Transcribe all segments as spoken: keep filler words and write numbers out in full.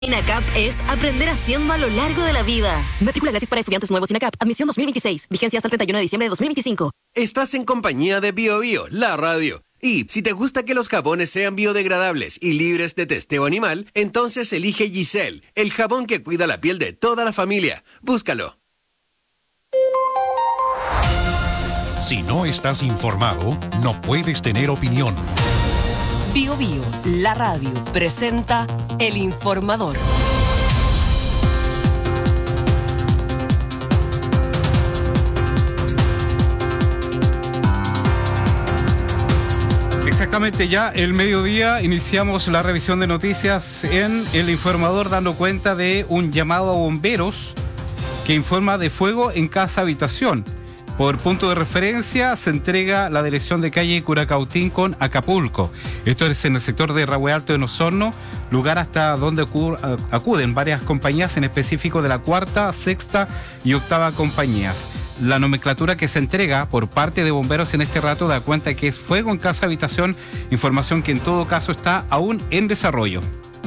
INACAP es aprender haciendo a lo largo de la vida. Matrícula gratis para estudiantes nuevos INACAP. Admisión dos mil veintiséis. Vigencia hasta el treinta y uno de diciembre de dos mil veinticinco. Estás en compañía de Bio Bio, la radio. Y si te gusta que los jabones sean biodegradables y libres de testeo animal, entonces elige Giselle, el jabón que cuida la piel de toda la familia. Búscalo. Si no estás informado, no puedes tener opinión. Bio Bio, la radio, presenta El Informador. Exactamente, ya el mediodía iniciamos la revisión de noticias en El Informador, dando cuenta de un llamado a bomberos que informa de fuego en casa habitación. Por punto de referencia se entrega la dirección de calle Curacautín con Acapulco. Esto es en el sector de Rahue Alto en Osorno, lugar hasta donde acuden varias compañías, en específico de la cuarta, sexta y octava compañías. La nomenclatura que se entrega por parte de bomberos en este rato da cuenta que es fuego en casa habitación, información que en todo caso está aún en desarrollo.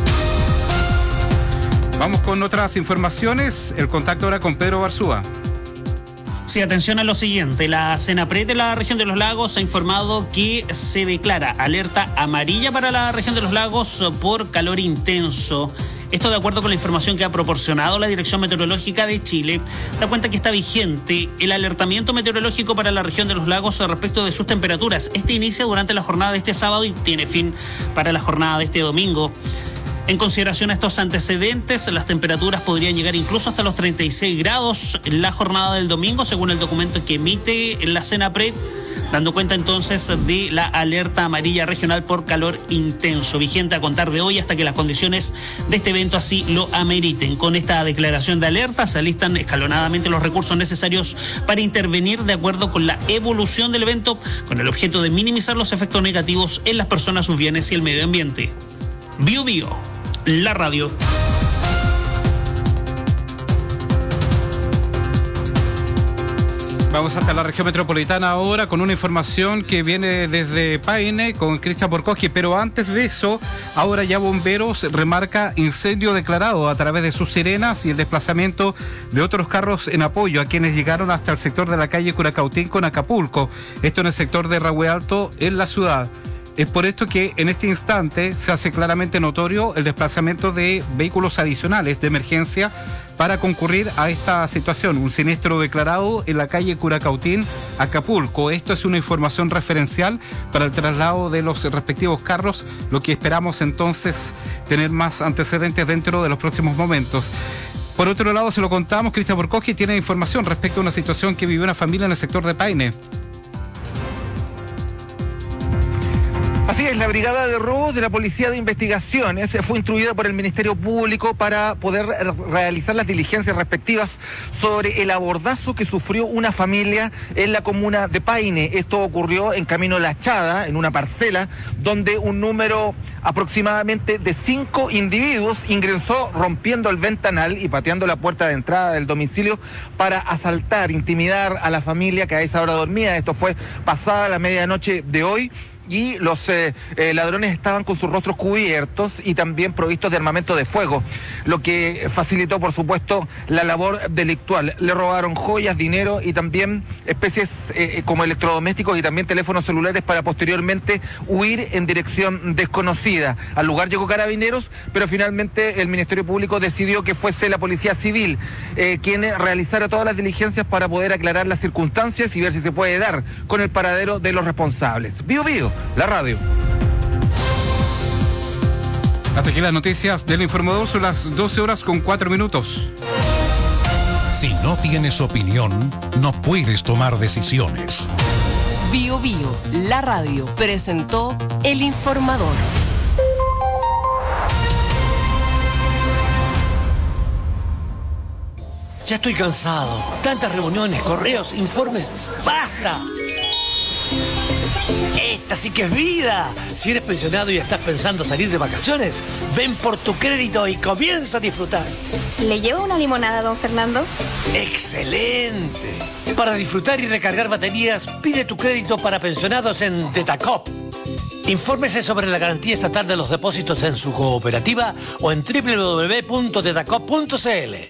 Vamos con otras informaciones. El contacto ahora con Pedro Barzúa. Sí, atención a lo siguiente. La Senapred de la región de los lagos ha informado que se declara alerta amarilla para la región de los lagos por calor intenso. Esto de acuerdo con la información que ha proporcionado la Dirección Meteorológica de Chile. Da cuenta que está vigente el alertamiento meteorológico para la región de los lagos respecto de sus temperaturas. Este inicia durante la jornada de este sábado y tiene fin para la jornada de este domingo. En consideración a estos antecedentes, las temperaturas podrían llegar incluso hasta los treinta y seis grados en la jornada del domingo, según el documento que emite la Senapred, dando cuenta entonces de la alerta amarilla regional por calor intenso, vigente a contar de hoy hasta que las condiciones de este evento así lo ameriten. Con esta declaración de alerta se alistan escalonadamente los recursos necesarios para intervenir de acuerdo con la evolución del evento, con el objeto de minimizar los efectos negativos en las personas, sus bienes y el medio ambiente. Bio Bio, la radio. Vamos hasta la región metropolitana ahora con una información que viene desde Paine con Cristian Borkowski, pero antes de eso, ahora ya bomberos remarca incendio declarado a través de sus sirenas y el desplazamiento de otros carros en apoyo a quienes llegaron hasta el sector de la calle Curacautín con Acapulco, esto en el sector de Rahue Alto en la ciudad. Es por esto que en este instante se hace claramente notorio el desplazamiento de vehículos adicionales de emergencia para concurrir a esta situación. Un siniestro declarado en la calle Curacautín, Acapulco. Esto es una información referencial para el traslado de los respectivos carros, lo que esperamos entonces tener más antecedentes dentro de los próximos momentos. Por otro lado, se lo contamos, Cristian Borkowski tiene información respecto a una situación que vivió una familia en el sector de Paine. Así es, la Brigada de Robos de la Policía de Investigaciones fue instruida por el Ministerio Público para poder realizar las diligencias respectivas sobre el abordazo que sufrió una familia en la comuna de Paine. Esto ocurrió en Camino La Chada, en una parcela, donde un número aproximadamente de cinco individuos ingresó rompiendo el ventanal y pateando la puerta de entrada del domicilio para asaltar, intimidar a la familia que a esa hora dormía. Esto fue pasada la medianoche de hoy. Y los eh, eh, ladrones estaban con sus rostros cubiertos y también provistos de armamento de fuego, lo que facilitó, por supuesto, la labor delictual. Le robaron joyas, dinero y también especies eh, como electrodomésticos y también teléfonos celulares para posteriormente huir en dirección desconocida. Al lugar llegó Carabineros, pero finalmente el Ministerio Público decidió que fuese la Policía Civil eh, quien realizara todas las diligencias para poder aclarar las circunstancias y ver si se puede dar con el paradero de los responsables. Bio Bio, la radio. Hasta aquí las noticias del Informador, son las doce horas con cuatro minutos. Si no tienes opinión, no puedes tomar decisiones. Bio Bio, la radio, presentó El Informador. Ya estoy cansado. Tantas reuniones, correos, informes. ¡Basta! Esta sí que es vida. Si eres pensionado y estás pensando salir de vacaciones, ven por tu crédito y comienza a disfrutar. ¿Le llevo una limonada, don Fernando? ¡Excelente! Para disfrutar y recargar baterías, pide tu crédito para pensionados en Detacop. Infórmese sobre la garantía estatal de los depósitos en su cooperativa o en doble u doble u doble u punto dedacop punto c l.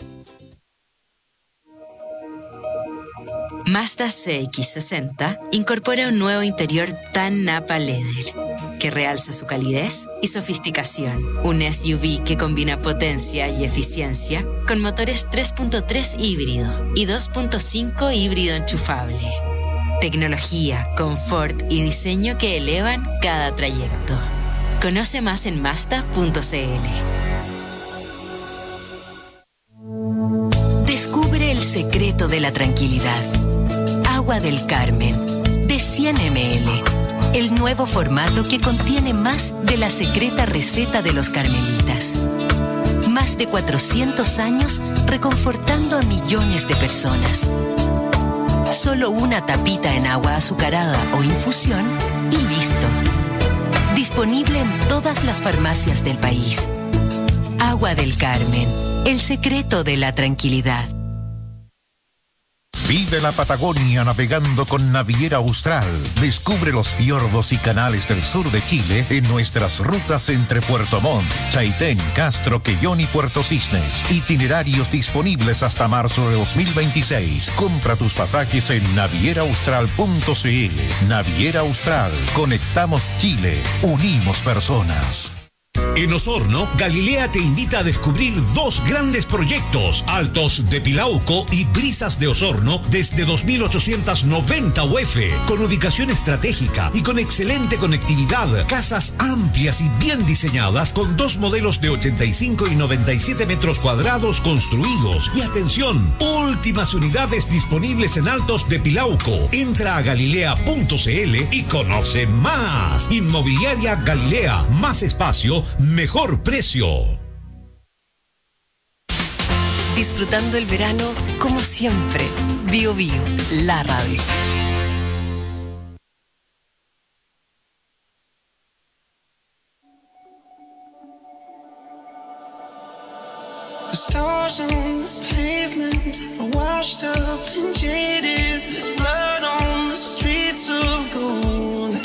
Mazda C X sesenta incorpora un nuevo interior tan Napa Leather que realza su calidez y sofisticación. Un S U V que combina potencia y eficiencia con motores tres punto tres híbrido y dos punto cinco híbrido enchufable. Tecnología, confort y diseño que elevan cada trayecto. Conoce más en Mazda punto c l. Descubre el secreto de la tranquilidad. Agua del Carmen, de cien mililitros. El nuevo formato que contiene más de la secreta receta de los carmelitas. Más de cuatrocientos años reconfortando a millones de personas. Solo una tapita en agua azucarada o infusión y listo. Disponible en todas las farmacias del país. Agua del Carmen, el secreto de la tranquilidad. Vive la Patagonia navegando con Naviera Austral. Descubre los fiordos y canales del sur de Chile en nuestras rutas entre Puerto Montt, Chaitén, Castro, Quellón y Puerto Cisnes. Itinerarios disponibles hasta marzo de dos mil veintiséis. Compra tus pasajes en naviera austral punto c l. Naviera Austral. Conectamos Chile. Unimos personas. En Osorno, Galilea te invita a descubrir dos grandes proyectos, Altos de Pilauco y Brisas de Osorno, desde dos mil ochocientos noventa U F, con ubicación estratégica y con excelente conectividad, casas amplias y bien diseñadas, con dos modelos de ochenta y cinco y noventa y siete metros cuadrados construidos. Y atención, últimas unidades disponibles en Altos de Pilauco. Entra a galilea punto c l y conoce más. Inmobiliaria Galilea, más espacio, mejor precio. Disfrutando el verano como siempre. Bio Bio, la radio. The stars on the pavement are washed up and jaded. There's blood on the streets of gold.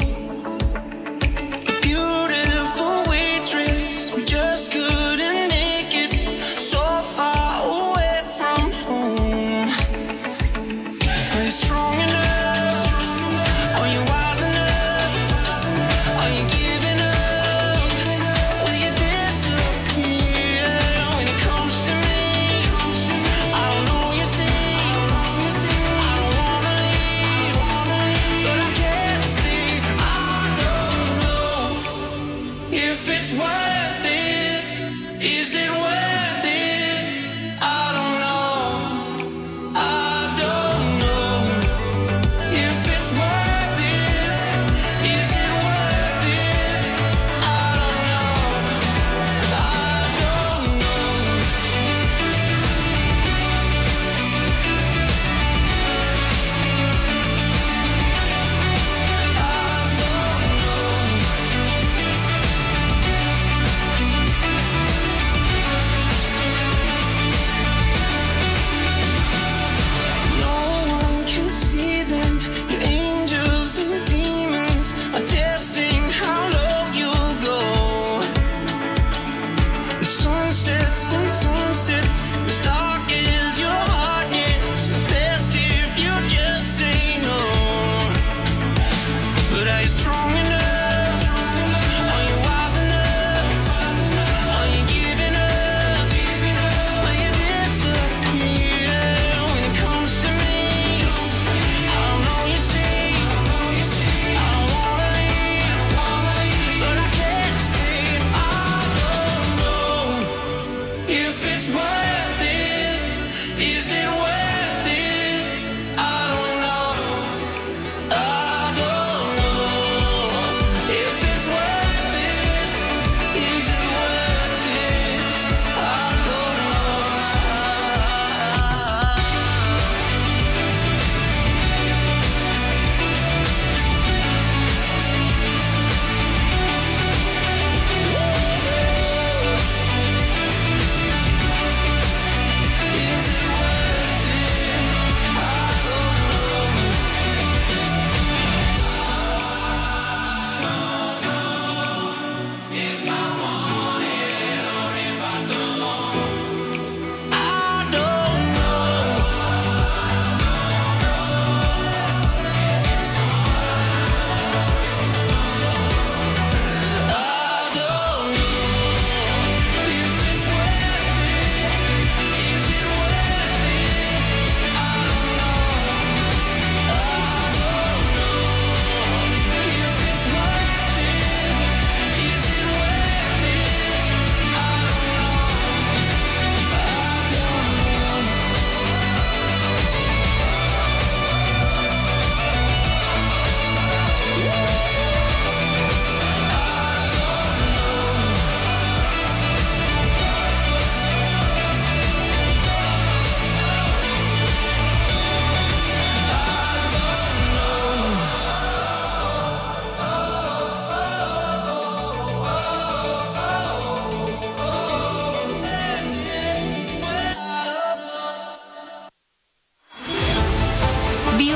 A beautiful waitress who just couldn't make it, so far away from home. Are you strong enough? Are you wise enough? Are you giving up? Will you disappear? When it comes to me, I don't know you see. I don't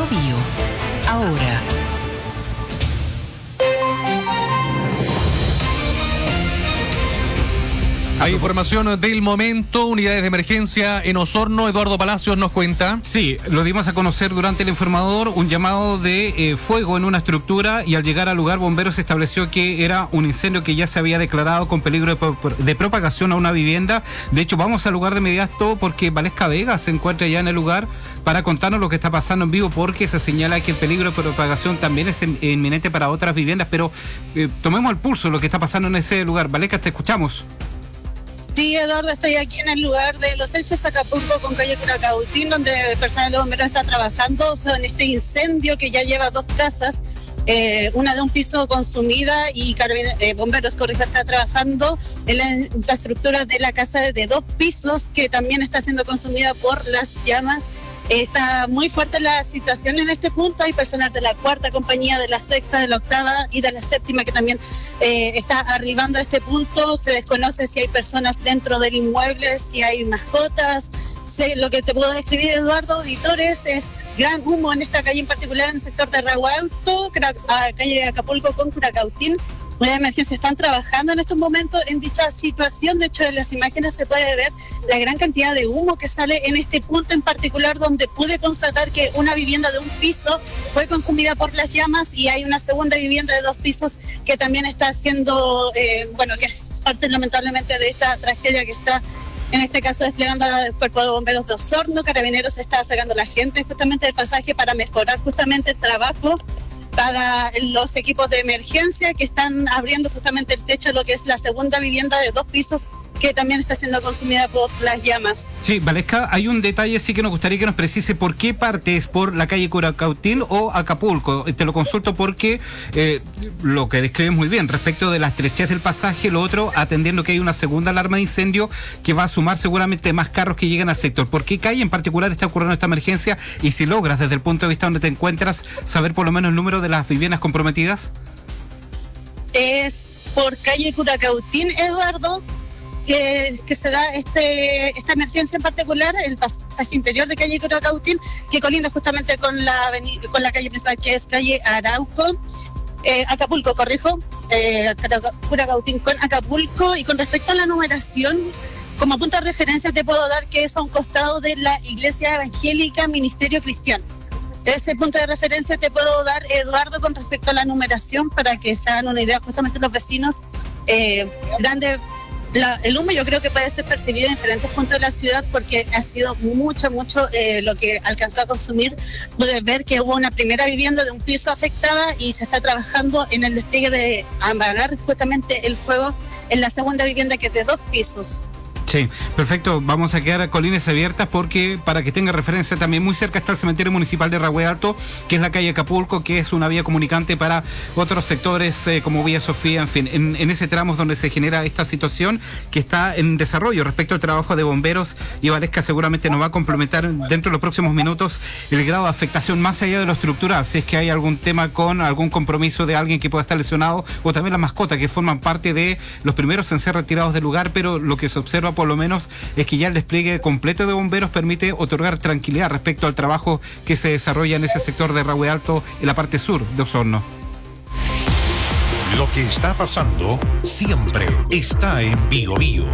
Bio Bio, ahora. Hay información del momento, unidades de emergencia en Osorno. Eduardo Palacios nos cuenta. Sí, lo dimos a conocer durante el informador, un llamado de eh, fuego en una estructura, y al llegar al lugar bomberos estableció que era un incendio que ya se había declarado con peligro de, de propagación a una vivienda. De hecho, vamos al lugar de inmediato porque Valesca Vega se encuentra ya en el lugar para contarnos lo que está pasando en vivo, porque se señala que el peligro de propagación también es inminente para otras viviendas, pero eh, tomemos el pulso de lo que está pasando en ese lugar. Valesca, te escuchamos. Sí, Eduardo, estoy aquí en el lugar de los hechos, Acapulco, con calle Curacautín, donde el personal de bomberos está trabajando en este incendio que ya lleva dos casas, eh, una de un piso consumida, y eh, bomberos, corrijo, está trabajando en la infraestructura de la casa de dos pisos que también está siendo consumida por las llamas. Está muy fuerte la situación en este punto. Hay personal de la cuarta compañía, de la sexta, de la octava y de la séptima que también eh, está arribando a este punto. Se desconoce si hay personas dentro del inmueble, si hay mascotas. Se, lo que te puedo describir, Eduardo, auditores, es gran humo en esta calle en particular, en el sector de Raguauto, calle de Acapulco con Curacautín. Unidades de emergencia están trabajando en estos momentos en dicha situación. De hecho, en las imágenes se puede ver la gran cantidad de humo que sale en este punto en particular, donde pude constatar que una vivienda de un piso fue consumida por las llamas, y hay una segunda vivienda de dos pisos que también está siendo, eh, bueno, que es parte lamentablemente de esta tragedia que está en este caso desplegando el Cuerpo de Bomberos de Osorno. Carabineros está sacando a la gente justamente del pasaje para mejorar justamente el trabajo para los equipos de emergencia que están abriendo justamente el techo de lo que es la segunda vivienda de dos pisos que también está siendo consumida por las llamas. Sí, Valesca, hay un detalle sí que nos gustaría que nos precise por qué parte es por la calle Curacautín o Acapulco. Te lo consulto porque eh, lo que describes muy bien respecto de la estrechez del pasaje, lo otro atendiendo que hay una segunda alarma de incendio que va a sumar seguramente más carros que lleguen al sector. ¿Por qué calle en particular está ocurriendo esta emergencia? Y si logras desde el punto de vista donde te encuentras saber por lo menos el número de las viviendas comprometidas. Es por calle Curacautín, Eduardo, que, que se da este esta emergencia en particular, el pasaje interior de calle Curacautín, que colinda justamente con la avenida, con la calle principal, que es calle Arauco, eh, Acapulco, corrijo, eh, Curacautín con Acapulco. Y con respecto a la numeración, como punto de referencia te puedo dar que es a un costado de la Iglesia Evangélica Ministerio Cristiano. Ese punto de referencia te puedo dar, Eduardo, con respecto a la numeración, para que se hagan una idea justamente los vecinos. Eh, grande la, el humo yo creo que puede ser percibido en diferentes puntos de la ciudad, porque ha sido mucho, mucho eh, lo que alcanzó a consumir. Pude ver que hubo una primera vivienda de un piso afectada y se está trabajando en el despliegue de apagar justamente el fuego en la segunda vivienda, que es de dos pisos. Sí, perfecto. Vamos a quedar con líneas abiertas porque, para que tenga referencia, también muy cerca está el cementerio municipal de Rahue Alto, que es la calle Acapulco, que es una vía comunicante para otros sectores eh, como Villa Sofía, en fin, en, en ese tramo es donde se genera esta situación que está en desarrollo respecto al trabajo de bomberos, y Valesca seguramente nos va a complementar dentro de los próximos minutos el grado de afectación más allá de lo estructural, si es que hay algún tema con algún compromiso de alguien que pueda estar lesionado, o también las mascotas que forman parte de los primeros en ser retirados del lugar. Pero lo que se observa por lo menos es que ya el despliegue completo de bomberos permite otorgar tranquilidad respecto al trabajo que se desarrolla en ese sector de Rahue Alto, en la parte sur de Osorno. Lo que está pasando siempre está en Bio Bio.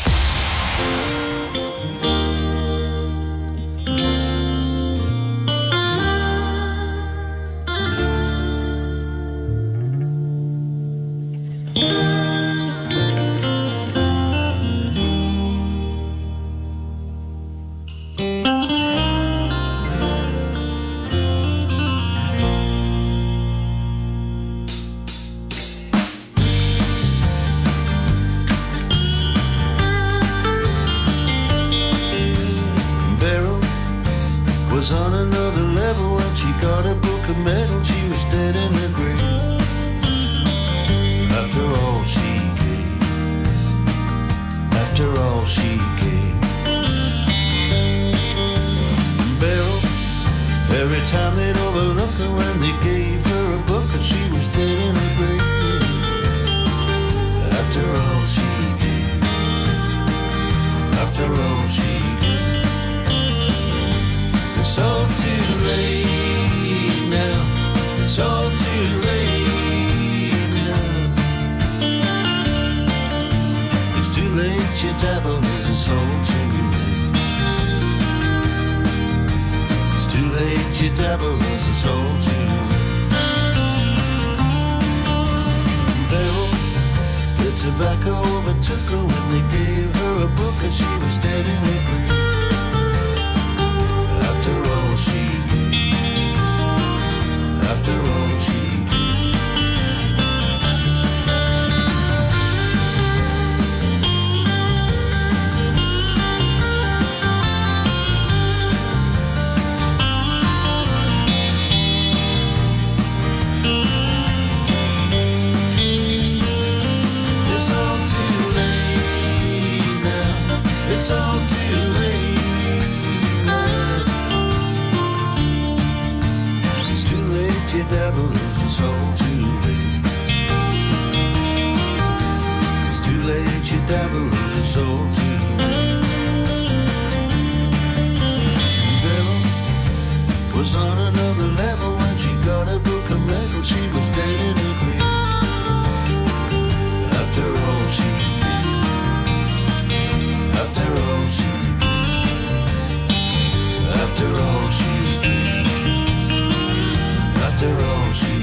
On another level, when she got a book of medal, she was dead in her grave. After all she gave, after all she gave. Beryl, every time they'd overlook her when they gave her a book, and she was dead in her grave. After all she gave, after all she gave. It's all too late. too late now. It's too late, your devil is a soul too late. It's too late, your devil is a soul too late. Devil, the tobacco overtook her when they gave her a book and she was dead in her grave. After all she gave, after all she it's all too late now. It's too late, your devil is it's all too late. It's too late, your devil is it's all too late. The devil was on another level when she got a book of metal. She was dead in her grave. After all she After all she After all she After all she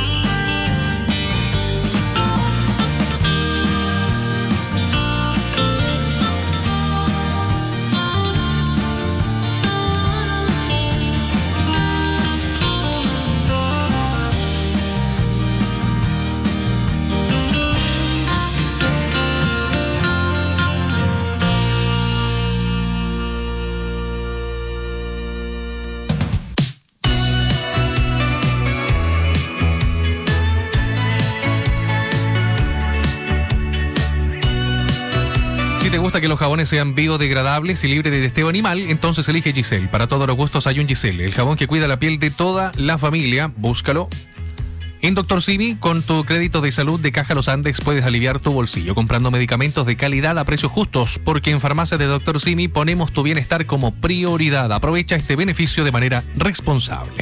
Si te gusta que los jabones sean biodegradables y libres de testeo animal, entonces elige Giselle. Para todos los gustos hay un Giselle, el jabón que cuida la piel de toda la familia. Búscalo en Doctor Simi. Con tu crédito de salud de Caja Los Andes puedes aliviar tu bolsillo comprando medicamentos de calidad a precios justos, porque en Farmacias de Doctor Simi ponemos tu bienestar como prioridad. Aprovecha este beneficio de manera responsable.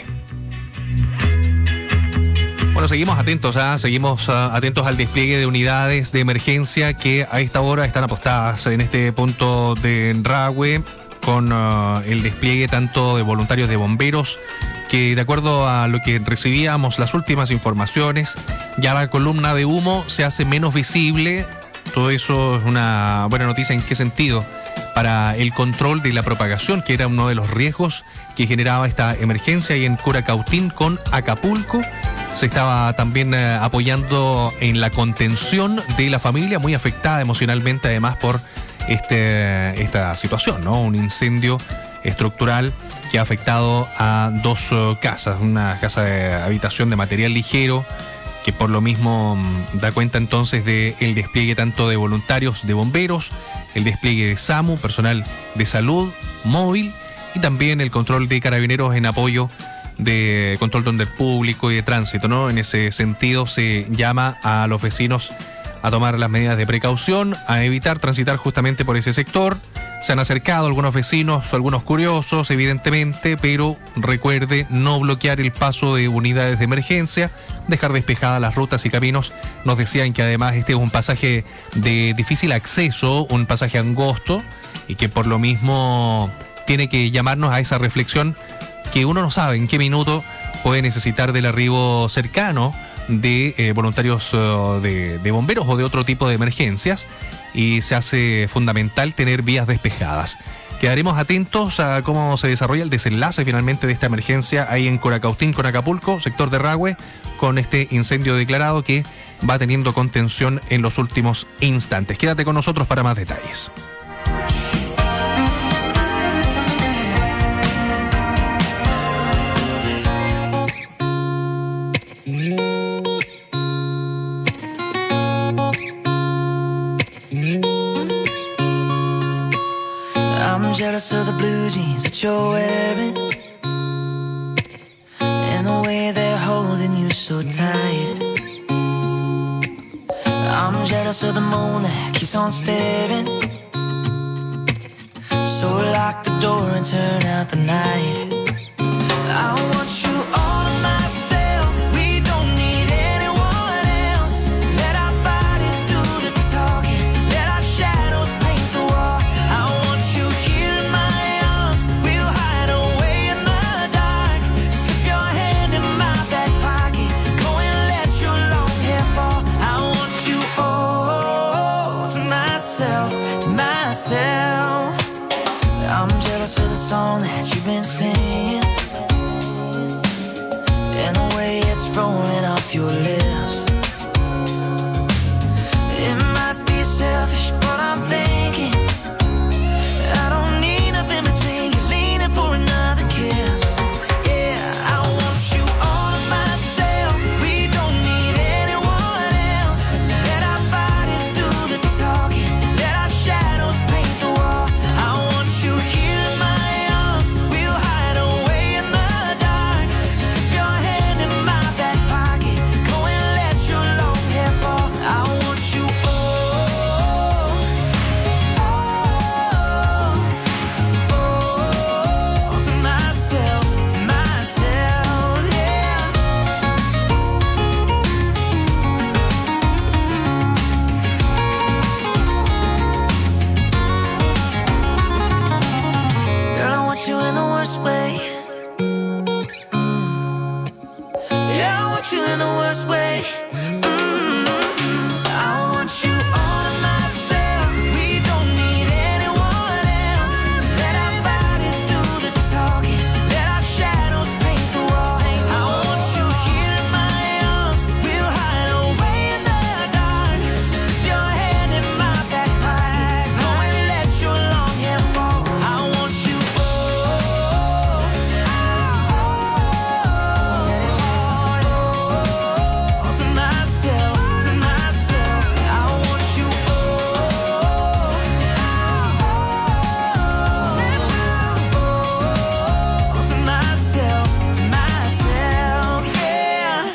Bueno, seguimos atentos, ¿eh? seguimos uh, atentos al despliegue de unidades de emergencia que a esta hora están apostadas en este punto de Rahue, con uh, el despliegue tanto de voluntarios de bomberos, que de acuerdo a lo que recibíamos las últimas informaciones, ya la columna de humo se hace menos visible. Todo eso es una buena noticia. ¿En qué sentido? Para el control de la propagación, que era uno de los riesgos que generaba esta emergencia, y en Curacautín con Acapulco se estaba también eh, apoyando en la contención de la familia, muy afectada emocionalmente además por este, esta situación, ¿no? Un incendio estructural que ha afectado a dos uh, casas, una casa de habitación de material ligero, que por lo mismo um, da cuenta entonces del despliegue tanto de voluntarios de bomberos, el despliegue de SAMU, personal de salud móvil, y también el control de carabineros en apoyo de control de orden público y de tránsito, ¿no? En ese sentido se llama a los vecinos a tomar las medidas de precaución, a evitar transitar justamente por ese sector. Se han acercado algunos vecinos, algunos curiosos, evidentemente, pero recuerde no bloquear el paso de unidades de emergencia, dejar despejadas las rutas y caminos. Nos decían que además este es un pasaje de difícil acceso, un pasaje angosto, y que por lo mismo tiene que llamarnos a esa reflexión, que uno no sabe en qué minuto puede necesitar del arribo cercano de eh, voluntarios uh, de, de bomberos o de otro tipo de emergencias, y se hace fundamental tener vías despejadas. Quedaremos atentos a cómo se desarrolla el desenlace finalmente de esta emergencia ahí en Curacautín con Acapulco, sector de Rahue, con este incendio declarado que va teniendo contención en los últimos instantes. Quédate con nosotros para más detalles. I'm jealous of the blue jeans that you're wearing, and the way they're holding you so tight. I'm jealous of the moon that keeps on staring, so lock the door and turn out the night. I want you all to myself, we don't need I'm jealous of the song that you've been singing, and the way it's rolling off your lips. It might be selfish, but I'm thinking I don't need nothing between you, leaning for another kiss. Yeah, I want you all to myself. We don't need anyone else. Let our bodies do the talking, let our shadows paint the wall. I want you here in my arms. We'll hide away in the dark. Slip your hand in my back pocket, go and let your long hair fall. I want you all, all, all to myself, to myself, yeah. Girl, I want you in the worst way. Mm. Yeah, I want you in the worst way. Mm. I want you all to myself. We don't need anyone else. Let our bodies do the talking, let our shadows paint the wall. I want you here in my arms. We'll hide away in the dark. Slip your hand in my back pocket, go and let your long hair fall. I want you all, all to myself, to myself. I want you all, all to myself, to myself, yeah.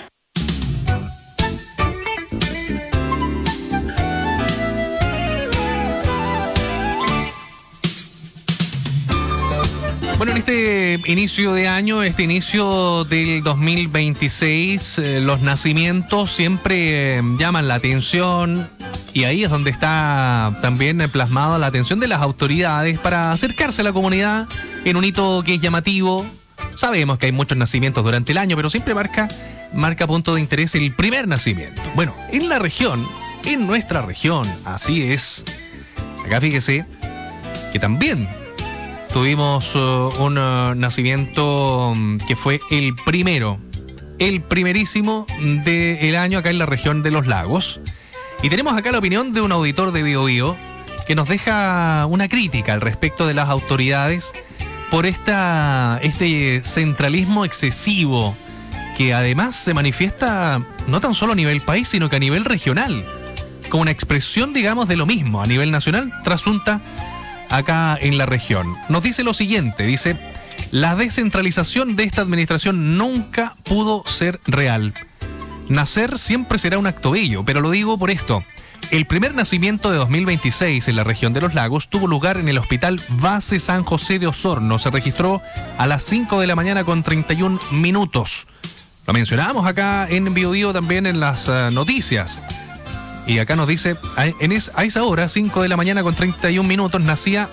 Bueno, en este inicio de año, este inicio del dos mil veintiséis, eh, los nacimientos siempre eh, llaman la atención, y ahí es donde está también eh, plasmada la atención de las autoridades para acercarse a la comunidad en un hito que es llamativo. Sabemos que hay muchos nacimientos durante el año, pero siempre marca, marca punto de interés el primer nacimiento. Bueno, en la región, en nuestra región, así es. Acá fíjese que también tuvimos uh, un uh, nacimiento um, que fue el primero, el primerísimo del año acá en la región de los lagos. Y tenemos acá la opinión de un auditor de Bío Bío que nos deja una crítica al respecto de las autoridades por esta, este centralismo excesivo que además se manifiesta no tan solo a nivel país, sino que a nivel regional, como una expresión, digamos, de lo mismo. A nivel nacional trasunta acá en la región. Nos dice lo siguiente, dice: la descentralización de esta administración nunca pudo ser real. Nacer siempre será un acto bello, pero lo digo por esto. El primer nacimiento de dos mil veintiséis en la región de los lagos tuvo lugar en el Hospital Base San José de Osorno. Se registró a las cinco de la mañana con treinta y un minutos. Lo mencionábamos acá en Bío Bío también en las uh, noticias. Y acá nos dice, a, en es, a esa hora, cinco de la mañana con treinta y un minutos, nacía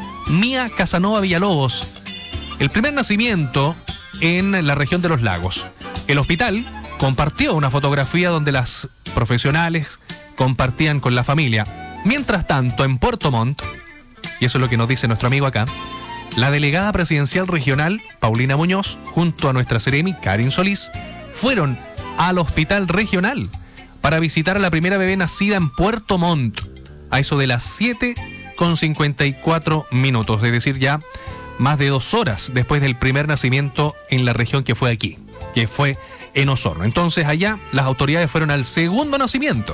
Mía Casanova Villalobos. El primer nacimiento en la región de los lagos. El hospital compartió una fotografía donde las profesionales compartían con la familia. Mientras tanto, en Puerto Montt, y eso es lo que nos dice nuestro amigo acá, la delegada presidencial regional, Paulina Muñoz, junto a nuestra Seremi, Karin Solís, fueron al hospital regional para visitar a la primera bebé nacida en Puerto Montt, a eso de las siete con cincuenta y cuatro minutos, es decir, ya más de dos horas después del primer nacimiento en la región que fue aquí, que fue en Osorno. Entonces allá las autoridades fueron al segundo nacimiento.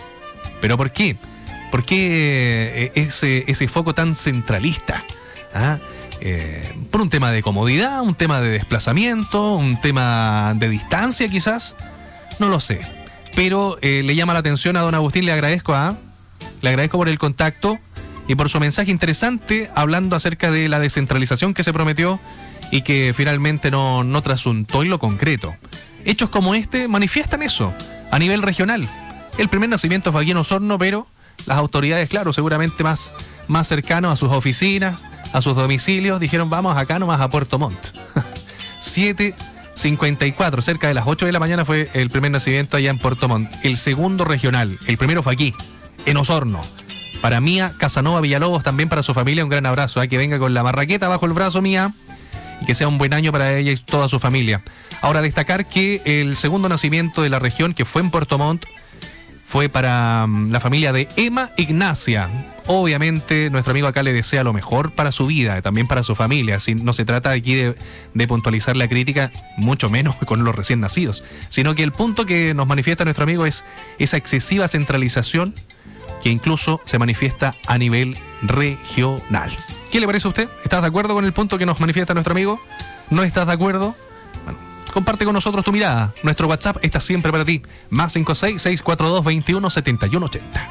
¿Pero por qué? ¿Por qué ese, ese foco tan centralista? ¿Ah? Eh, ¿Por un tema de comodidad, un tema de desplazamiento, un tema de distancia quizás? No lo sé. Pero eh, le llama la atención a don Agustín, le agradezco a, le agradezco por el contacto y por su mensaje interesante hablando acerca de la descentralización que se prometió y que finalmente no, no trasuntó en lo concreto. Hechos como este manifiestan eso a nivel regional. El primer nacimiento fue aquí en Osorno, pero las autoridades, claro, seguramente más, más cercanos a sus oficinas, a sus domicilios, dijeron vamos acá nomás a Puerto Montt. siete cincuenta y cuatro, cerca de las ocho de la mañana fue el primer nacimiento allá en Puerto Montt. El segundo regional, el primero fue aquí, en Osorno. Para Mía Casanova Villalobos, también para su familia, un gran abrazo. ¿eh? Que venga con la marraqueta bajo el brazo, Mía, y que sea un buen año para ella y toda su familia. Ahora, destacar que el segundo nacimiento de la región, que fue en Puerto Montt, fue para um, la familia de Emma Ignacia. Obviamente, nuestro amigo acá le desea lo mejor para su vida, también para su familia. Si no se trata aquí de, de puntualizar la crítica, mucho menos con los recién nacidos, sino que el punto que nos manifiesta nuestro amigo es esa excesiva centralización que incluso se manifiesta a nivel regional. ¿Qué le parece a usted? ¿Estás de acuerdo con el punto que nos manifiesta nuestro amigo? ¿No estás de acuerdo? Bueno, comparte con nosotros tu mirada. Nuestro WhatsApp está siempre para ti. Más cinco seis, seis cuatro dos, veintiuno, setenta y uno, ochenta.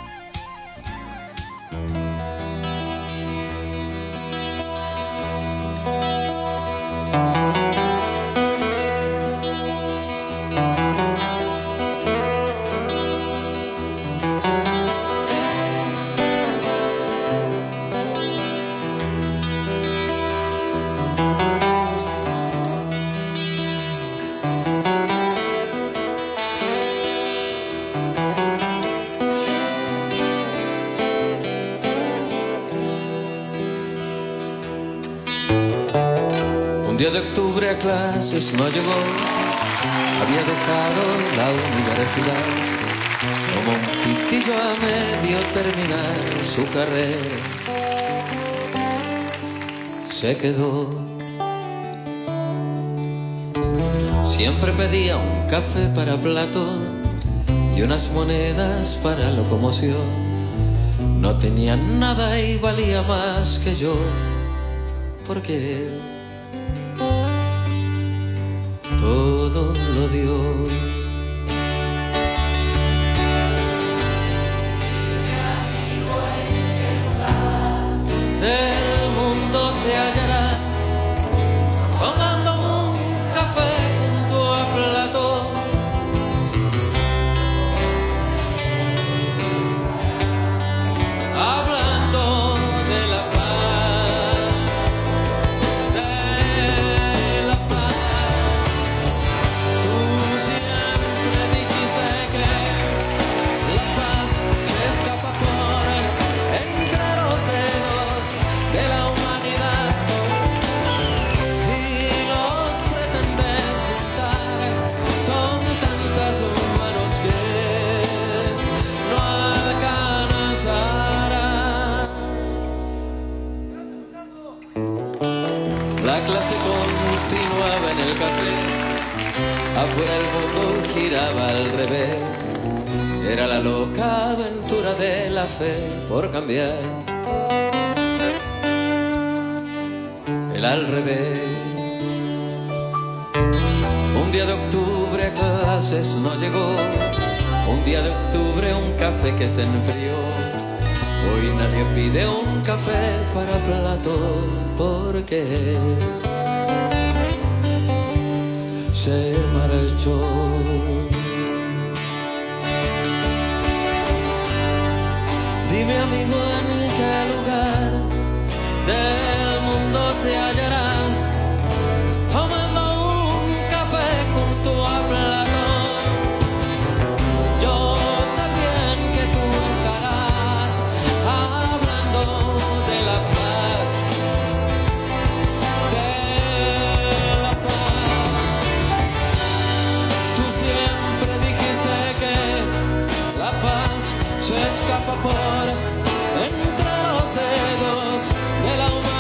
Un día de octubre a clases no llegó, había dejado la universidad, como un pitillo a medio terminar su carrera, se quedó. Siempre pedía un café para plato y unas monedas para locomoción. No tenía nada y valía más que yo, porque todo lo dio. Del mundo te hallarás tomando un café junto a Platón. Hablando de la paz, de la paz. Tú siempre dijiste que la paz se escapa por entre los dedos de la humanidad y los pretendes juntar. Son tantas manos que no alcanzarán. La clase continuaba en el café, afuera el mundo giraba al revés. Era la loca aventura de la fe por cambiar el al revés. Un día de octubre a clases no llegó, un día de octubre un café que se enfrió. Hoy nadie pide un café para Platón porque se marchó. Dime, amigo, en qué lugar del mundo te hallarás tomando un café junto a Platón. Yo sé bien que tú estarás hablando de la paz, de la paz. Tú siempre dijiste que la paz se escapa por entre los dedos de la humanidad.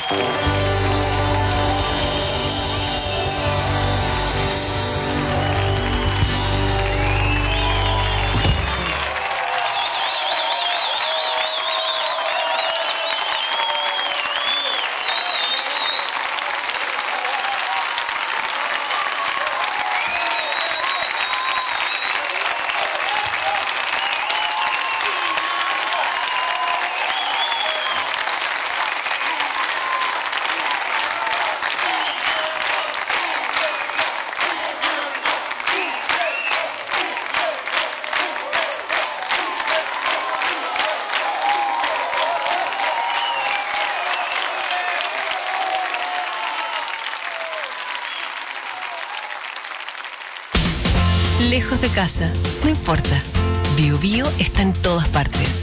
Lejos de casa, no importa. Bio Bio está en todas partes.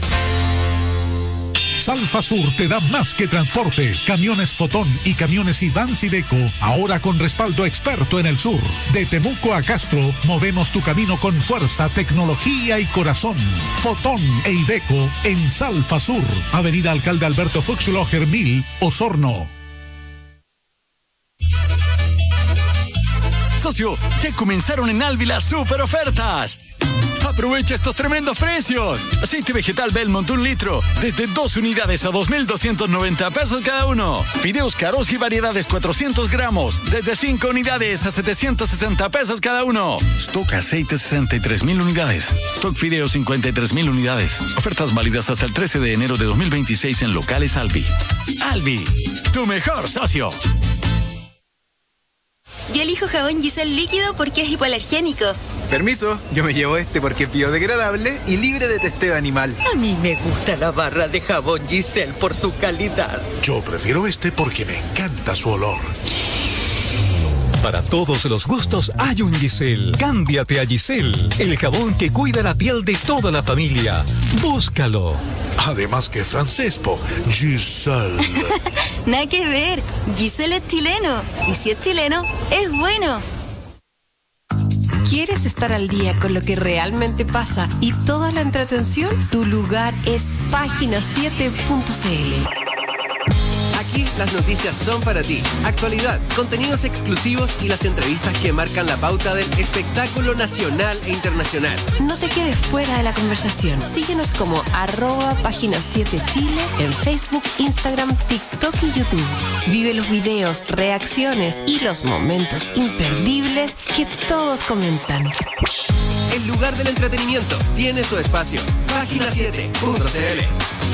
Salfa Sur te da más que transporte. Camiones Fotón y camiones Ivans Iveco, ahora con respaldo experto en el sur. De Temuco a Castro, movemos tu camino con fuerza, tecnología y corazón. Fotón e Iveco en Salfa Sur. Avenida Alcalde Alberto Fuchsloger mil, Osorno. Socio, ya comenzaron en Alvi las super ofertas. Aprovecha estos tremendos precios. Aceite vegetal Belmont un litro, desde dos unidades a dos mil doscientos noventa pesos cada uno. Fideos Caros y variedades cuatrocientos gramos, desde cinco unidades a setecientos sesenta pesos cada uno. Stock aceite sesenta y tres mil unidades. Stock Fideos cincuenta y tres mil unidades. Ofertas válidas hasta el trece de enero de dos mil veintiséis en locales Alvi. Alvi, tu mejor socio. Yo elijo jabón Giselle líquido porque es hipoalergénico. Permiso, yo me llevo este porque es biodegradable y libre de testeo animal. A mí me gusta la barra de jabón Giselle por su calidad. Yo prefiero este porque me encanta su olor. Para todos los gustos hay un Giselle. Cámbiate a Giselle, el jabón que cuida la piel de toda la familia. Búscalo. Además que francés, po. Giselle. Nada que ver. Giselle es chileno. Y si es chileno, es bueno. ¿Quieres estar al día con lo que realmente pasa y toda la entretención? Tu lugar es página siete punto c l. Aquí las noticias son para ti. Actualidad, contenidos exclusivos y las entrevistas que marcan la pauta del espectáculo nacional e internacional. No te quedes fuera de la conversación. Síguenos como arroba página siete Chile en Facebook, Instagram, TikTok y YouTube. Vive los videos, reacciones y los momentos imperdibles que todos comentan. El lugar del entretenimiento tiene su espacio. página siete punto c l.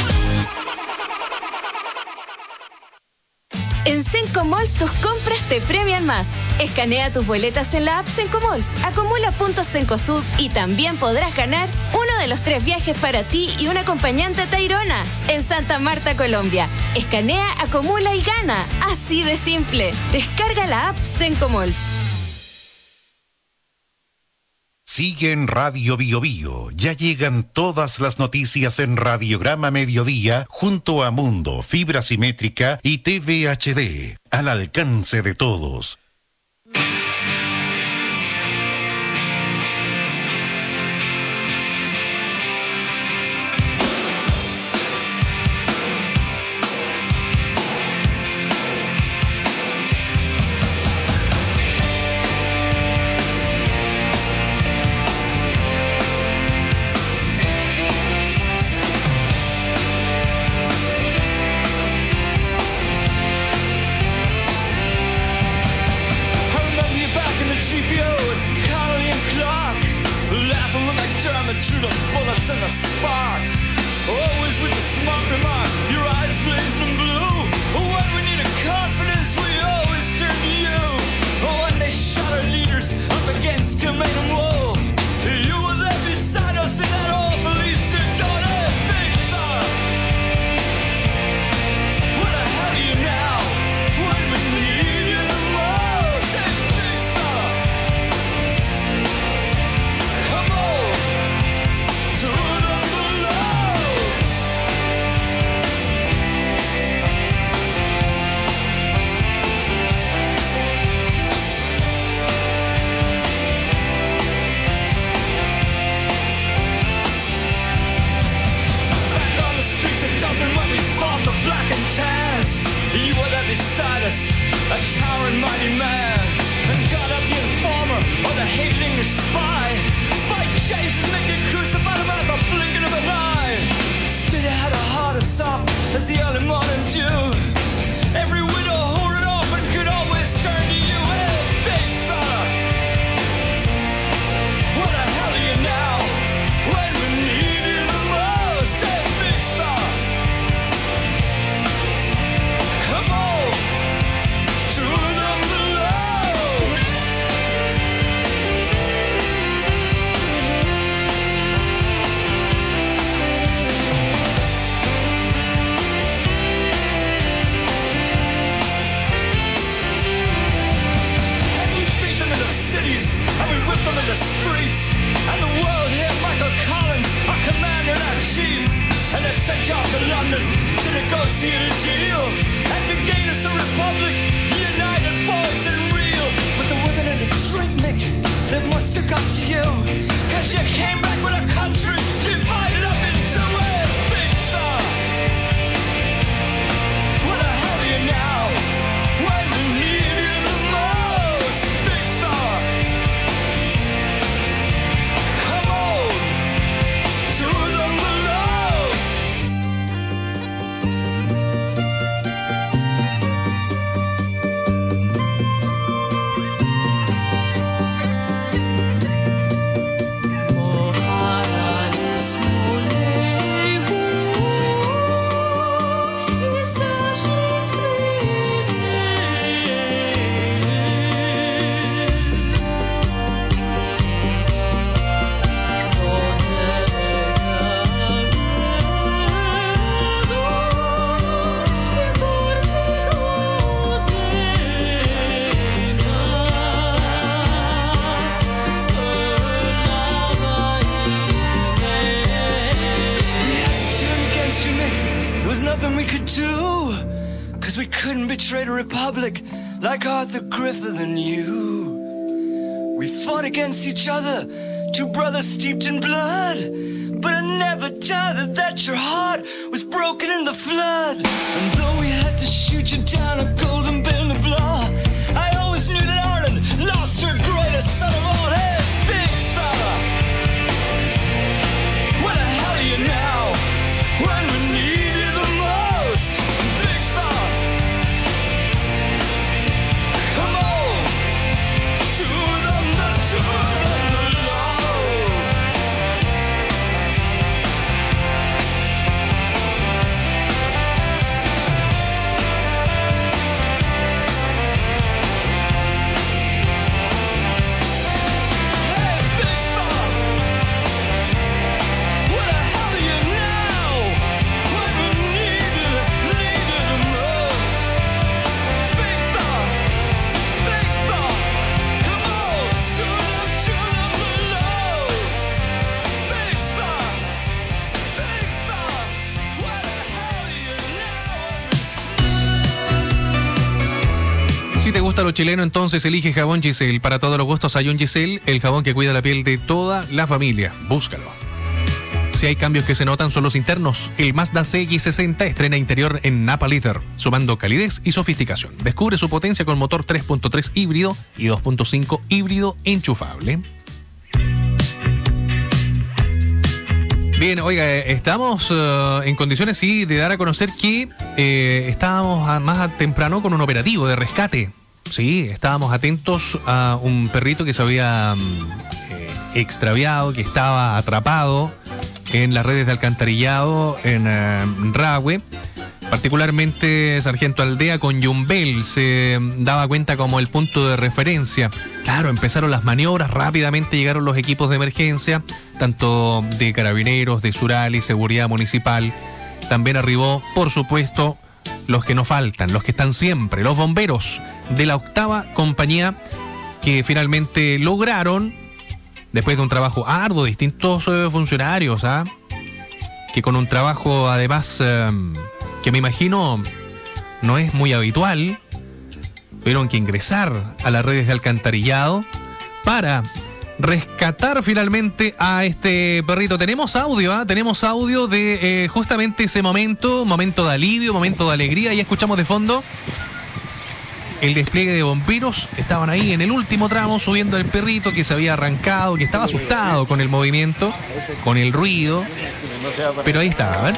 En Sencomalls tus compras te premian más. Escanea tus boletas en la app Sencomalls, acumula puntos Cencosud y también podrás ganar uno de los tres viajes para ti y un acompañante a Tayrona en Santa Marta, Colombia. Escanea, acumula y gana. Así de simple. Descarga la app Sencomalls. Sigue en Radio Bio Bio. Ya llegan todas las noticias en Radiograma Mediodía junto a Mundo, Fibra Simétrica y T V H D. Al alcance de todos. Through the bullets and the sparks, always with the smart remark, your eyes blazing blue. When we need a confidence, we always turn to you. When they shot our leaders up against command and woe, you were there beside us in that awful Eastern dawn. Big Thug, where the hell are you now? When we need you the most, hey, Big Thug, come on. Titus, a towering mighty man, and got up the informer or the hated English spy. By Jesus, make it crucified him out of the blinking of an eye. Still you had a heart as soft as the early morning dew. Every widow whored it off and could always turn to you. Hey, big fella, what the hell are you now? When we need you the most. Hey, big fella, come on to the below. And we beat them in the cities, and we whip them in the streets. And the world here, Michael Collins, our commander and our chief. And they sent you off to London to negotiate a deal and to gain us a republic, united boys and real. But the women and the drink, Mick, they must have got to you, cause you came back with a country divided up into a big star. Where the hell are you now? When we need you the most, big star. Come on to the below. Nothing we could do, cause we couldn't betray the Republic like Arthur Griffith and you. We fought against each other, two brothers steeped in blood, but I never doubted that your heart was broken in the flood. And though we had to shoot you down a golden bill of law, I always knew that Ireland lost her greatest son of all. Hey, big fella, where the hell are you now? When we need you the most, big fella, come on to the, to the below. Hey, big fella, where the hell are you now? When we need you, need you the most, big fella, big fella, come on to the, to the below. Big fella, big fella, where the hell are you now? Si te gusta lo chileno, entonces elige Jabón Giselle. Para todos los gustos hay un Giselle, el jabón que cuida la piel de toda la familia. Búscalo. Si hay cambios que se notan son los internos. El Mazda C X sesenta estrena interior en Napa Leather, sumando calidez y sofisticación. Descubre su potencia con motor tres punto tres híbrido y dos punto cinco híbrido enchufable. Bien, oiga, eh, estamos eh, en condiciones sí de dar a conocer que eh, estábamos a- más a temprano con un operativo de rescate. Sí, estábamos atentos a un perrito que se había mm, eh, extraviado, que estaba atrapado en las redes de alcantarillado en eh, Rahue. Particularmente Sargento Aldea con Yumbel se daba cuenta como el punto de referencia. Claro, empezaron las maniobras, rápidamente llegaron los equipos de emergencia, tanto de carabineros, de Surali, seguridad municipal. También arribó, por supuesto, los que no faltan, los que están siempre, los bomberos de la octava compañía, que finalmente lograron, después de un trabajo arduo de distintos eh, funcionarios, ¿ah? que con un trabajo además eh, que me imagino no es muy habitual, tuvieron que ingresar a las redes de alcantarillado para rescatar finalmente a este perrito. Tenemos audio, ¿eh? tenemos audio de eh, justamente ese momento, momento de alivio, momento de alegría. Ya escuchamos de fondo. el despliegue de bomberos estaban ahí en el último tramo subiendo el perrito que se había arrancado, que estaba asustado con el movimiento, con el ruido. Pero ahí está, a ver.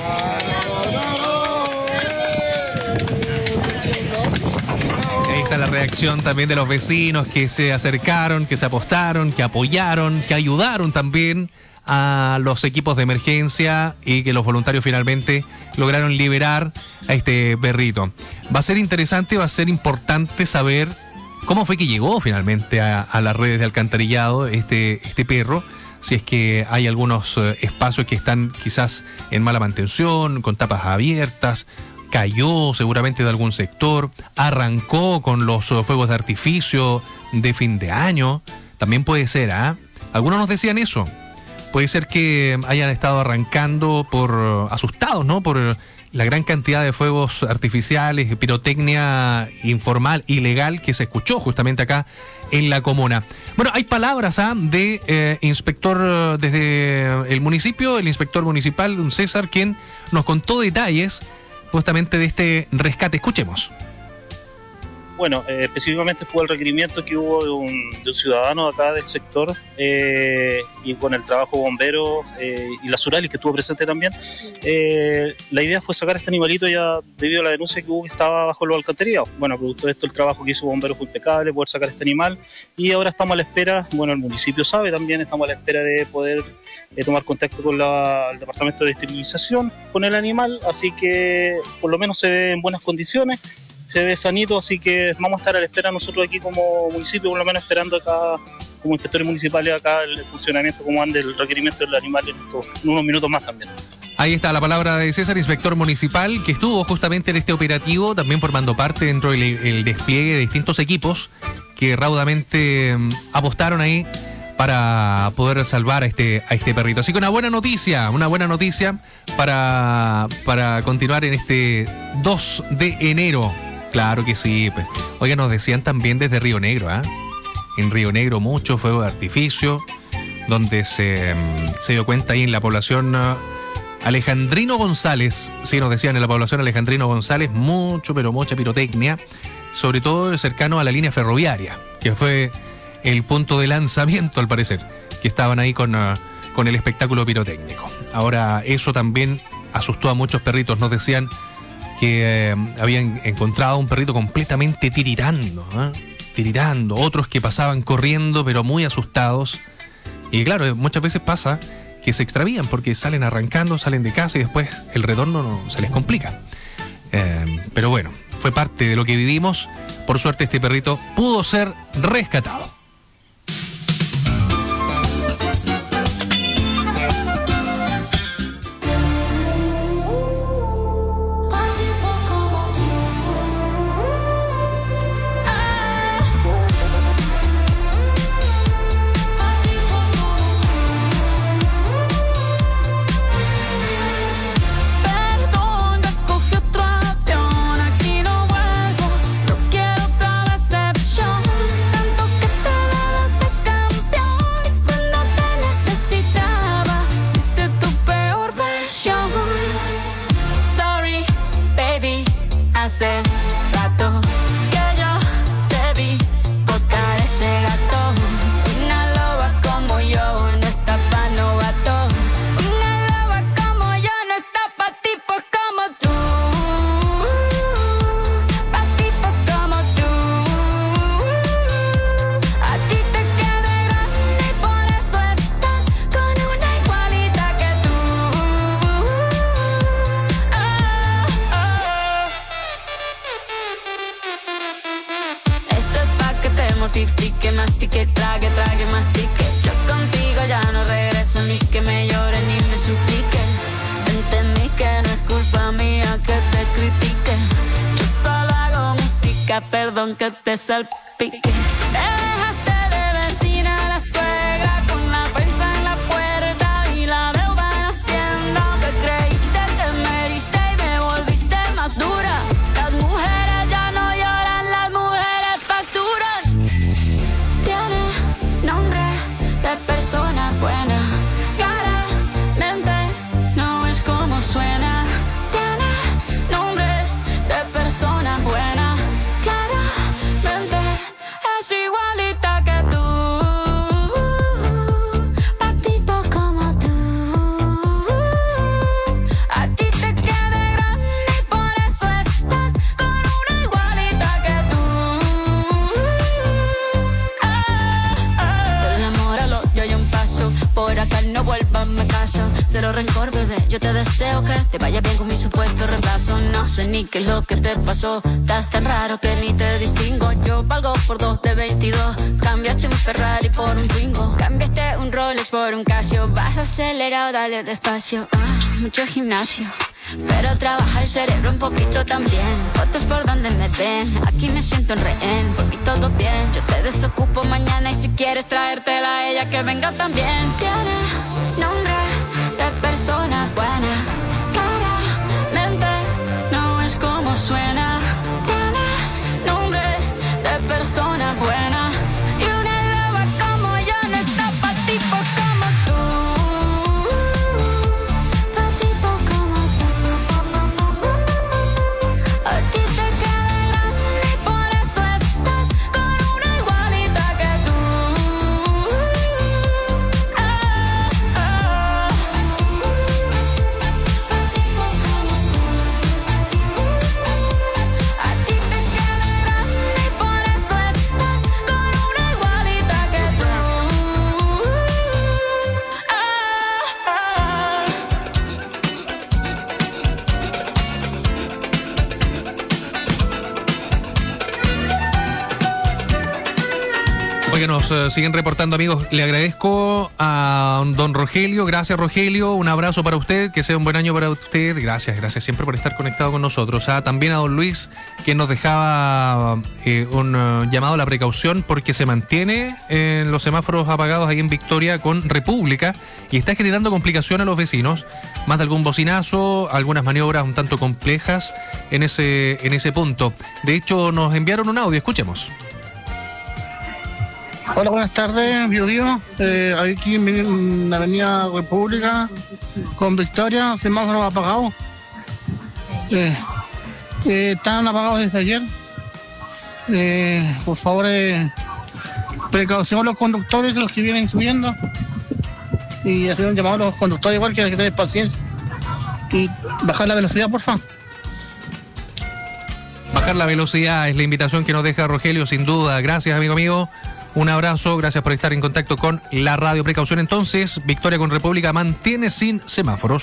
Ahí está la reacción también de los vecinos que se acercaron, que se apostaron, que apoyaron, que ayudaron también a los equipos de emergencia y que los voluntarios finalmente lograron liberar a este perrito. Va a ser interesante, va a ser importante saber cómo fue que llegó finalmente a, a las redes de alcantarillado este, este perro, si es que hay algunos eh, espacios que están quizás en mala mantención, con tapas abiertas, cayó seguramente de algún sector, arrancó con los uh, fuegos de artificio de fin de año, también puede ser, ¿ah? ¿eh? Algunos nos decían eso. Puede ser que hayan estado arrancando por asustados, ¿no? Por la gran cantidad de fuegos artificiales, pirotecnia informal, ilegal, que se escuchó justamente acá en la comuna. Bueno, hay palabras ¿ah? de eh, inspector desde el municipio, el inspector municipal, don César, quien nos contó detalles justamente de este rescate. Escuchemos. Bueno, eh, específicamente fue el requerimiento que hubo de un, de un ciudadano acá del sector eh, y con el trabajo bombero eh, y la Surali que estuvo presente también. Eh, la idea fue sacar a este animalito ya debido a la denuncia que hubo que estaba bajo los alcantarillados. Bueno, producto de esto el trabajo que hizo bombero fue impecable, poder sacar a este animal y ahora estamos a la espera, bueno, el municipio sabe también, estamos a la espera de poder eh, tomar contacto con la, el departamento de esterilización con el animal, así que por lo menos se ve en buenas condiciones. Se ve sanito, así que vamos a estar a la espera nosotros aquí como municipio, por lo menos esperando acá, como inspectores municipales, acá el funcionamiento, como ande el requerimiento del animal en, estos, en unos minutos más también. Ahí está la palabra de César, inspector municipal, que estuvo justamente en este operativo, también formando parte dentro del el despliegue de distintos equipos que raudamente um, apostaron ahí para poder salvar a este, a este perrito. Así que una buena noticia, una buena noticia para, para continuar en este dos de enero. Claro que sí, pues. Oiga, nos decían también desde Río Negro, ¿ah? ¿eh? En Río Negro mucho fuego de artificio, donde se, se dio cuenta ahí en la población uh, Alejandrino González, sí, nos decían en la población Alejandrino González, mucho, pero mucha pirotecnia, sobre todo cercano a la línea ferroviaria, que fue el punto de lanzamiento, al parecer, que estaban ahí con, uh, con el espectáculo pirotécnico. Ahora, eso también asustó a muchos perritos, nos decían que eh, habían encontrado un perrito completamente tiritando, ¿eh? tiritando, otros que pasaban corriendo pero muy asustados. Y claro, muchas veces pasa que se extravían porque salen arrancando, salen de casa y después el retorno no, se les complica. Eh, pero bueno, fue parte de lo que vivimos. Por suerte este perrito pudo ser rescatado. Hace rato que yo te vi tocar ese gato. Una loba como yo no está pa' novato. Una loba como yo no está pa' tipos como tú. Pa' tipos como tú. A ti te queda grande y por eso estás con una igualita que tú. Ah, ah. Esto es pa' que te mortifique, mastique, trague, trague, mastique. Yo contigo ya no regreso, ni que me llore ni me suplique. Entendí que no es culpa mía que te critique. Yo solo hago música, perdón que te salpique. Te dejaste de vecina a la suegra con la prensa en la puerta y la deuda en Hacienda. Te creíste que me heriste y me volviste más dura. Las mujeres ya no lloran, las mujeres facturan. Tiene nombre de persona buena, claramente no es como suena. Tiene nombre de persona buena, claramente quiero rencor, bebé. Yo te deseo que te vaya bien con mi supuesto reemplazo. No sé ni qué es lo que te pasó. Estás tan raro que ni te distingo. Yo valgo por dos de veintidós. Cambiaste un Ferrari por un Twingo. Cambiaste un Rolex por un Casio. Vas acelerado, dale despacio. Ah, mucho gimnasio, pero trabaja el cerebro un poquito también. Fotos por donde me ven, aquí me siento en rehén. Por mí todo bien, yo te desocupo mañana. Y si quieres traértela a ella, que venga también. Tiene nombre de persona buena, claramente no es como suena. Tiene nombre de persona buena, y una loba como yo no está pa' tipos como tú. Pa' tipos como tú. A ti te queda grande y por eso estás con una igualita que tú. Ah, ah. A ti te queda grande y por eso estás con una igualita que tú. Ah, ah. Oye, nos eh, siguen reportando, amigos. Le agradezco a don Rogelio. Gracias, Rogelio. Un abrazo para usted. Que sea un buen año para usted. Gracias, gracias siempre por estar conectado con nosotros. Ah, también a don Luis, que nos dejaba eh, un eh, llamado a la precaución porque se mantiene en los semáforos apagados ahí en Victoria con República y está generando complicación a los vecinos. Más de algún bocinazo, algunas maniobras un tanto complejas en ese, en ese punto. De hecho, nos enviaron un audio. Escuchemos. Hola, buenas tardes, Bio Bio. Eh, aquí en la avenida República con Victoria, semáforos apagados. Eh, eh, están apagados desde ayer. Eh, por favor, eh, precaución a los conductores, los que vienen subiendo. Y hacer un llamado a los conductores igual, que hay que tener paciencia. Y bajar la velocidad, por favor. Bajar la velocidad es la invitación que nos deja Rogelio, sin duda. Gracias, amigo mío. Un abrazo, gracias por estar en contacto con la radio. Precaución entonces, Victoria con República mantiene sin semáforos.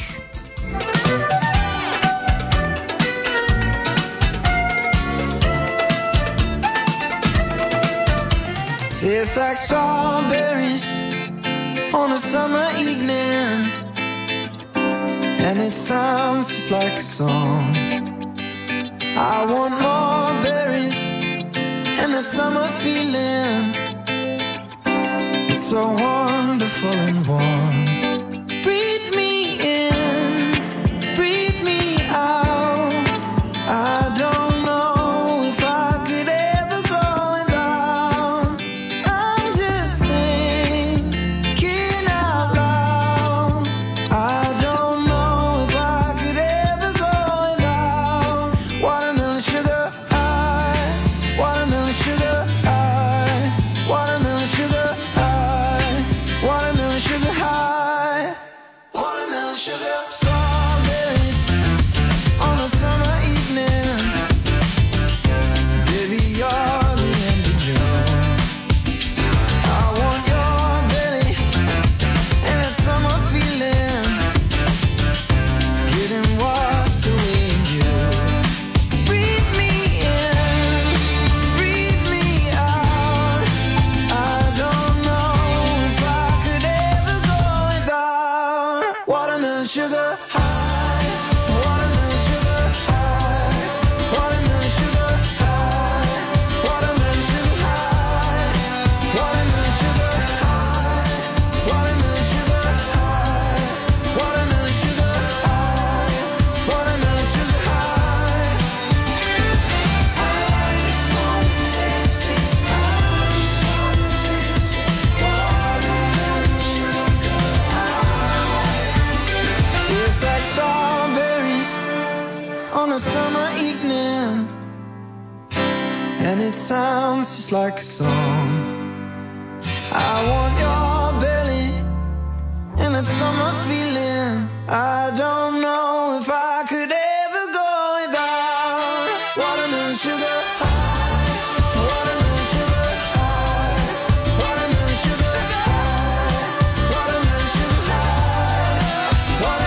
Tastes like strawberries on a summer evening, and it sounds just like a song. I want more berries and that summer feeling. It's so wonderful and warm. Breathe me in, breathe me out. I don't know if I could ever go without. I'm just thinking out loud. I don't know if I could ever go without watermelon sugar high, watermelon sugar high, watermelon sugar high, watermelon sugar high, watermelon sugar. Strawberries on a summer evening. Baby, you're the end of June. I want your belly and that summer feeling, getting washed away in you. Breathe me in, breathe me out. I don't know if I could ever go without watermelon sugar high, watermelon sugar high, watermelon sugar high, watermelon sugar high, watermelon sugar high, watermelon sugar high, watermelon sugar high, watermelon sugar high. I just wanna taste it, I just wanna taste it, watermelon sugar high. Tastes like strawberries on a summer evening, and it sounds just like a song. I want your belly and that summer feeling. I don't know if I could ever go without watermelon sugar high, watermelon sugar high, watermelon sugar high, watermelon sugar high, watermelon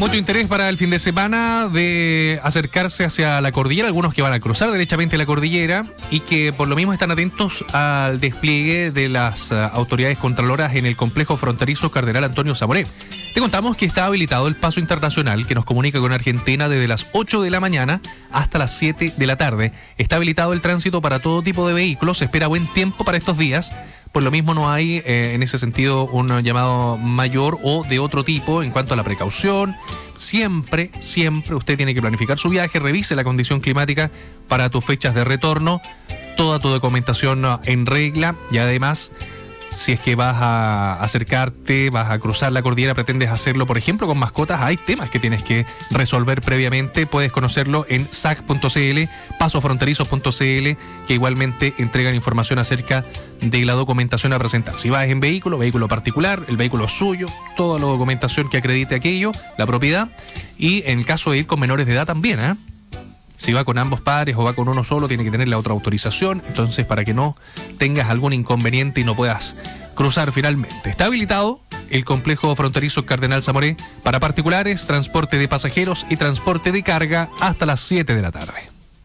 Mucho interés para el fin de semana de acercarse hacia la cordillera, algunos que van a cruzar derechamente la cordillera y que por lo mismo están atentos al despliegue de las uh, autoridades contraloras en el complejo fronterizo Cardenal Antonio Zamoré. Te contamos que está habilitado el paso internacional que nos comunica con Argentina desde las ocho de la mañana hasta las siete de la tarde. Está habilitado el tránsito para todo tipo de vehículos, se espera buen tiempo para estos días. Por lo mismo no hay eh, en ese sentido un llamado mayor o de otro tipo en cuanto a la precaución. Siempre, siempre usted tiene que planificar su viaje, revise la condición climática para tus fechas de retorno, toda tu documentación en regla y además, si es que vas a acercarte, vas a cruzar la cordillera, pretendes hacerlo, por ejemplo, con mascotas, hay temas que tienes que resolver previamente. Puedes conocerlo en S A C punto C L, pasofronterizos punto C L, que igualmente entregan información acerca de la documentación a presentar. Si vas en vehículo, vehículo particular, el vehículo suyo, toda la documentación que acredite aquello, la propiedad, y en caso de ir con menores de edad también, ¿eh? Si va con ambos padres o va con uno solo, tiene que tener la otra autorización. Entonces, para que no tengas algún inconveniente y no puedas cruzar finalmente. Está habilitado el complejo fronterizo Cardenal Zamoré para particulares, transporte de pasajeros y transporte de carga hasta las siete de la tarde.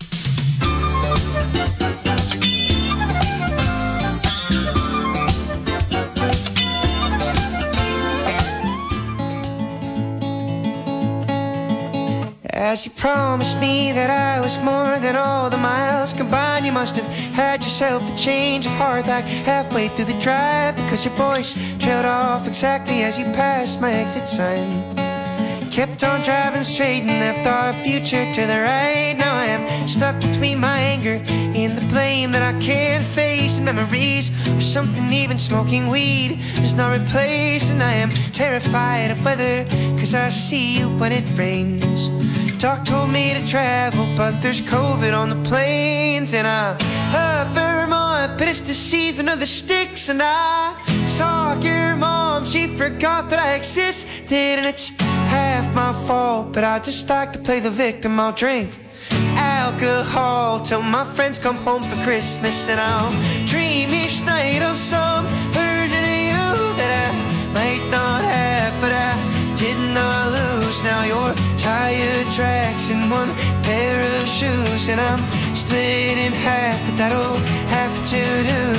As you promised me that I was more than all the miles combined, you must have had yourself a change of heart like halfway through the drive, because your voice trailed off exactly as you passed my exit sign. Kept on driving straight and left our future to the right. Now I am stuck between my anger and the blame that I can't face, and memories of something even smoking weed does not replace. And I am terrified of weather, cause I see you when it rains. Doc told me to travel, but there's COVID on the planes. And I love Vermont, but it's the season of the sticks. And I saw your mom, she forgot that I existed. And it's half my fault, but I just like to play the victim. I'll drink alcohol till my friends come home for Christmas. And I'll dream each night of some version of you that I might not have, but I did not lose. Now you're tire tracks in one pair of shoes, and I'm split in half, but that'll have to do.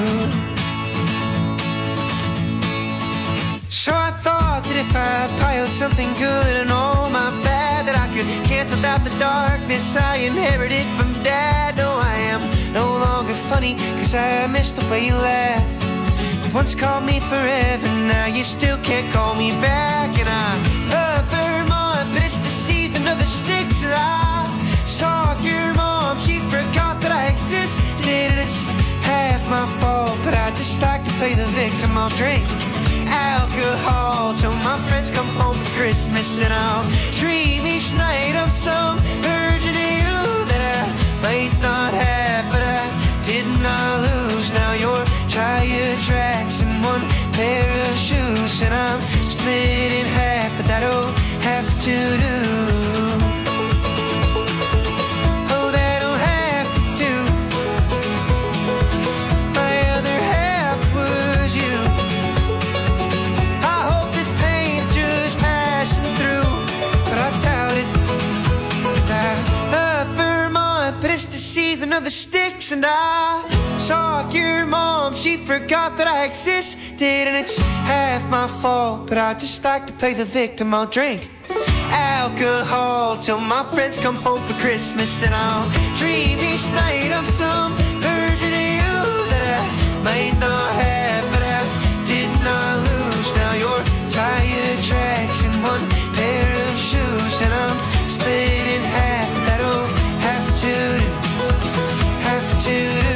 So I thought that if I piled something good and all my bad, that I could cancel out the darkness I inherited from Dad. No, I am no longer funny, cause I missed the way you laughed. You once called me forever, now you still can't call me back. And I love Vermont, but it's the season of the sticks. And I saw your mom, she forgot that I existed. And it's half my fault, but I just like to play the victim. I'll drink alcohol till my friends come home for Christmas. And I'll dream each night of some version of you that I might not have, but I did not lose. Now you're tire tracks in one pair of shoes, and I'm split in half, but that'll have to do. Oh, that'll have to do. My other half was you. I hope this pain's just passing through, but I doubt it. And I love Vermont, but it's the season of the sticks. And I saw your mom, she forgot that I existed. And it's half my fault, but I just like to play the victim. I'll drink alcohol till my friends come home for Christmas. And I'll dream each night of some version of you that I might not have, but I did not lose. Now you're tire tracks in one pair of shoes, and I'm split in half. That'll have to do, have to do.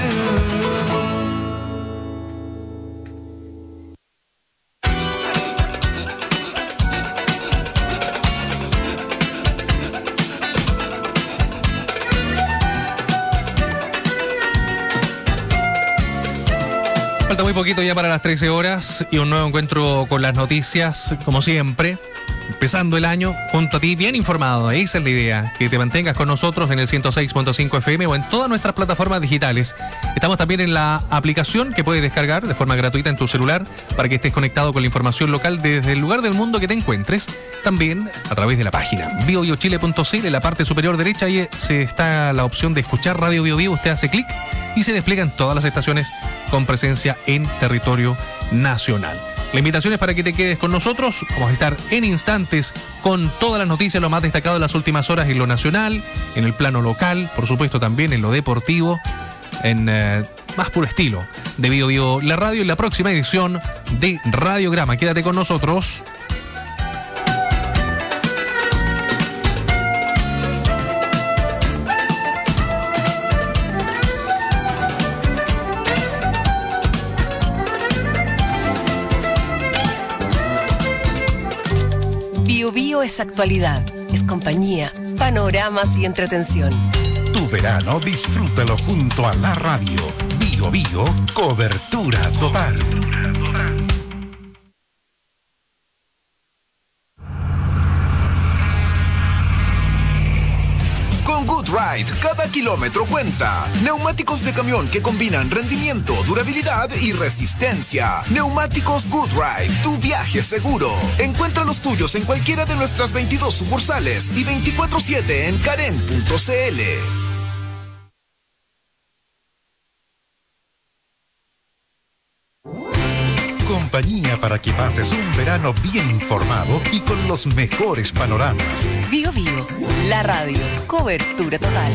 Falta muy poquito ya para las trece horas y un nuevo encuentro con las noticias, como siempre. empezando el año junto a ti, bien informado. Esa es la idea, que te mantengas con nosotros en el ciento seis punto cinco F M o en todas nuestras plataformas digitales. Estamos también en la aplicación que puedes descargar de forma gratuita en tu celular para que estés conectado con la información local desde el lugar del mundo que te encuentres. También a través de la página bio bio chile punto c l, en la parte superior derecha ahí se está la opción de escuchar Radio Bio Bio. Usted hace clic y se despliegan todas las estaciones con presencia en territorio nacional. La invitación es para que te quedes con nosotros. Vamos a estar en instantes con todas las noticias, lo más destacado de las últimas horas en lo nacional, en el plano local, por supuesto también en lo deportivo, en eh, más puro estilo de Bio Bio, la radio, en la próxima edición de Radiograma. Quédate con nosotros. Bio Bio es actualidad, es compañía, panoramas y entretención. Tu verano disfrútalo junto a la radio. Bio Bio, cobertura total. Con GoodRide, cada kilómetro cuenta. Neumáticos de camión que combinan rendimiento, durabilidad y resistencia. Neumáticos GoodRide, tu viaje seguro. Encuentra los tuyos en cualquiera de nuestras veintidós sucursales y veinticuatro siete en karen punto c l. Compañía para que pases un verano bien informado y con los mejores panoramas. Bio Bio, la radio, cobertura total.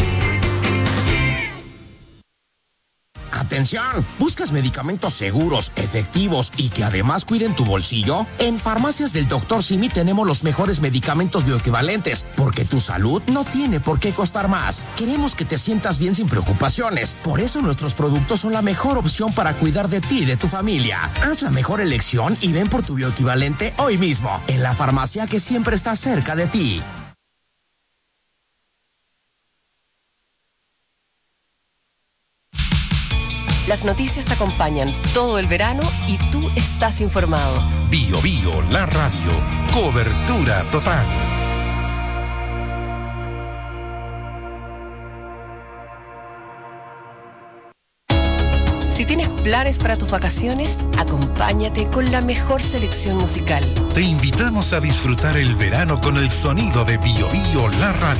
Atención, ¿buscas medicamentos seguros, efectivos y que además cuiden tu bolsillo? En Farmacias del doctor Simi tenemos los mejores medicamentos bioequivalentes, porque tu salud no tiene por qué costar más. Queremos que te sientas bien sin preocupaciones, por eso nuestros productos son la mejor opción para cuidar de ti y de tu familia. Haz la mejor elección y ven por tu bioequivalente hoy mismo, en la farmacia que siempre está cerca de ti. Las noticias te acompañan todo el verano y tú estás informado. Bio Bio, la radio, cobertura total. Si tienes planes para tus vacaciones, acompáñate con la mejor selección musical. Te invitamos a disfrutar el verano con el sonido de Bio Bio, la radio.